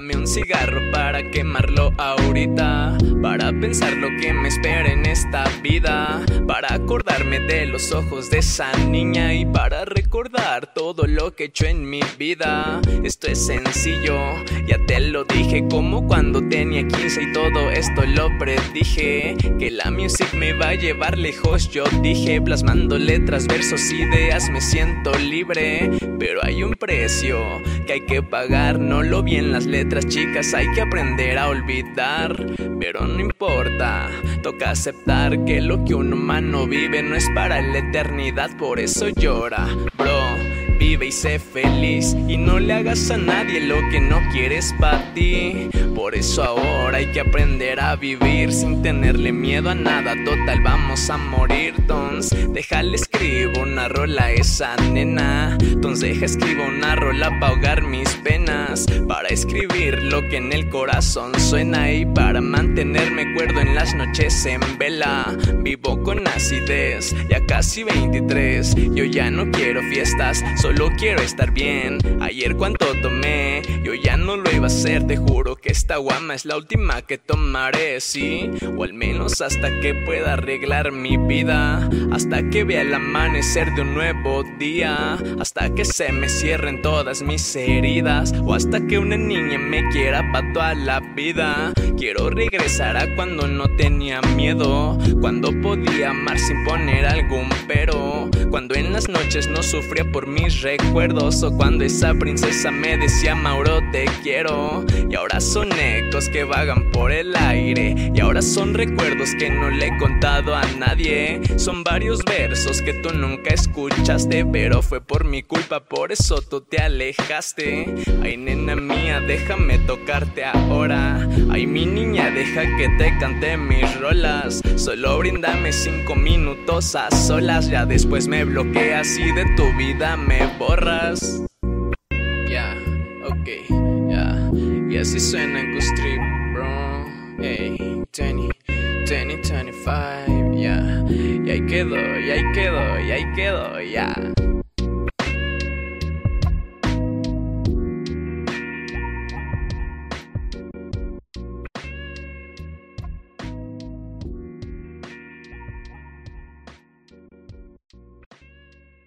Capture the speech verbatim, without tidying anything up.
Dame un cigarro para quemarlo ahorita, para pensar lo que me espera en esta vida, para acordarme de los ojos de esa niña y para recordar todo lo que he hecho en mi vida. Esto es sencillo, ya te lo dije, como cuando tenía quince y todo esto lo predije, que la music me iba a llevar lejos. Yo dije, plasmando letras, versos, ideas, me siento libre, pero hay un precio que hay que pagar. No lo vi en las letras, chicas, hay que aprender a olvidar, pero no importa, toca aceptar que lo que un humano vive no es para la eternidad. Por eso llora, bro, vive y sé feliz, y no le hagas a nadie lo que no quieres para ti. Por eso ahora hay que aprender a vivir sin tenerle miedo a nada. Total, vamos a morir, tons. Déjale escribo una rola a esa nena. Tons, deja escribo una rola para ahogar mis penas, para escribir lo que en el corazón suena y para mantenerme cuerdo en las noches en vela. Vivo con acidez, ya casi veintitrés. Yo ya no quiero fiestas, solo quiero estar bien. Ayer cuánto tomé, yo ya no lo iba a hacer. Te juro que esta guama es la última que tomaré, sí, o al menos hasta que pueda arreglar mi vida, hasta que vea el amanecer de un nuevo día, hasta que se me cierren todas mis heridas, o hasta que una niña me quiera pa' toda la vida. Quiero regresar a cuando no tenía miedo, cuando podía amar sin poner algún pero, cuando en las noches no sufría por mis recuerdos, o cuando esa princesa me decía Mauro te quiero. Y ahora son ecos que vagan por el aire, y ahora son recuerdos que no le he contado a nadie. Son varios versos que tú nunca escuchaste, pero fue por mi culpa, por eso tú te alejaste. Ay, nena mía, déjame tocarte ahora. Ay, mi niña, deja que te cante mis rolas. Solo bríndame cinco minutos a solas, ya después me bloqueas y de tu vida me borras. Ya, yeah, ok, ya, yeah. Y así suena en Q-Strip, bro. Hey, veinte, veinte, veinticinco, ya, yeah. Y ahí quedó, y ahí quedó, y ahí quedó, ya.